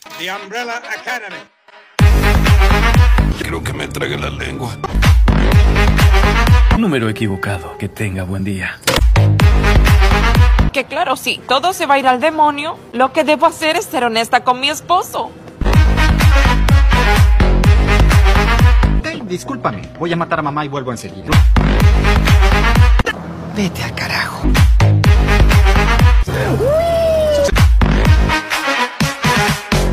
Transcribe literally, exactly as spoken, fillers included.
The Umbrella Academy. Quiero que me trague la lengua. Número equivocado. Que tenga buen día. Que claro, sí, todo se va a ir al demonio. Lo que debo hacer es ser honesta con mi esposo. Hey, discúlpame, voy a matar a mamá y vuelvo enseguida. Vete a carajo.